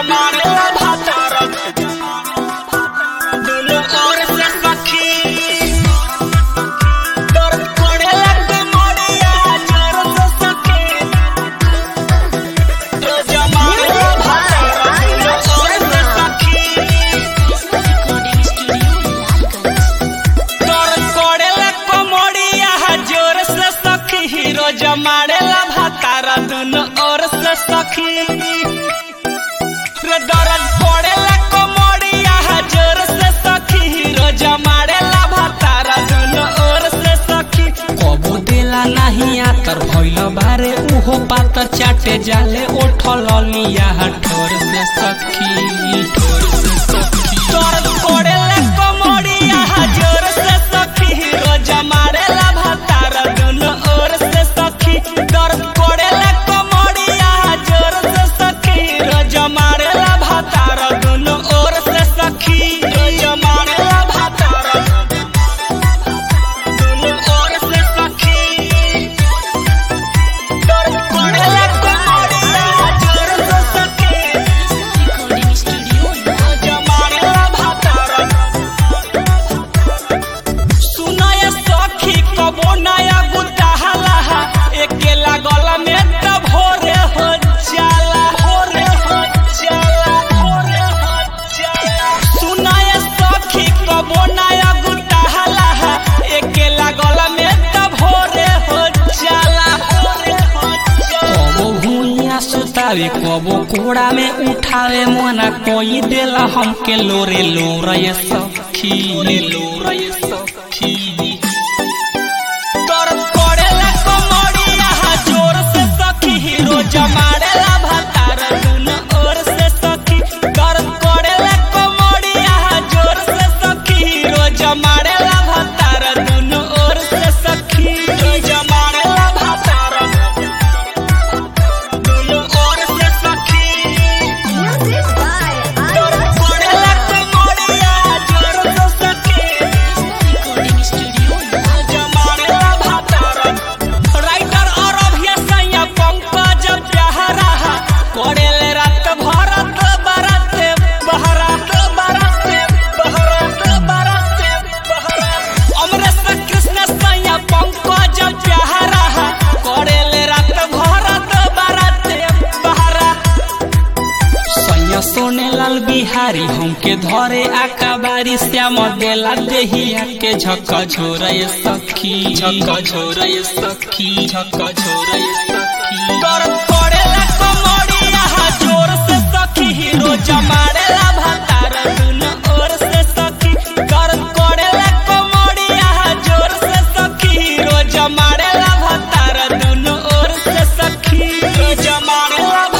जमाड़ेला भातारा दुनो ओर से सखी रे दरद पड़ेला कमरिया जोर से सखी रो जमाड़ेला भातारा दुनो ओर से सखी कबो देला नहीं आतर भइल बारे उहो बात चाटे जाले उठल लिया ठोर से सखी दरद पड़ेला कमरिया जोर से सखी रो जमाड़ेला भातारा दुनो ओर से दर्द पड़ेला कमरिया जोर से सखी रो जमाड़ेला भातारा दुनो ओर से सखी रो जमाड़ेला भातारा दुनो ओर से सखी दर्द पड़ेला कमरिया जोर से सखी रो जमाड़ेला भातारा सुनाय सखी कबो नया गुटाहला एके लागल में त भोरे हो जाला सुनाय सखी कबो नया गुटाहला एके लागल में त भोरे हो जाला कबो भुइया सुतावे कबो कोड़ा में उठावे मोना कोई देला हमके लोरे लोरे सखी जमाड़ेला भातारा दुनो ओर से सखी दर्द पड़ेला कमरिया जोर से सखी रो जमाड़ेला भातारा दुनो ओर से सखी रो जमाड़ेला भातारा दुनो ओर से सखी दर्द पड़ेला कमरिया जोर से सखी जमाड़ेला भातारा राइटर और अभियसैया पंकज कोड़ेले रात भरत बरते बहरा अमरेश कृष्ण सैया पंकज प्यारा कोड़ेले रात भरत बरते बहरा सैया सोने लाल बिहारी हमके धरे आकाबारी श्याम देला देहिया के झक्का झोरे सखी दर्द पड़ेला कमरिया जोर से सखी रो जमाड़ेला भातारा दुनो ओर से सखी दर्द पड़ेला कमरिया जोर से सखी रो जमाड़ेला भातारा दुनो ओर से सखी रो जमाड़ेला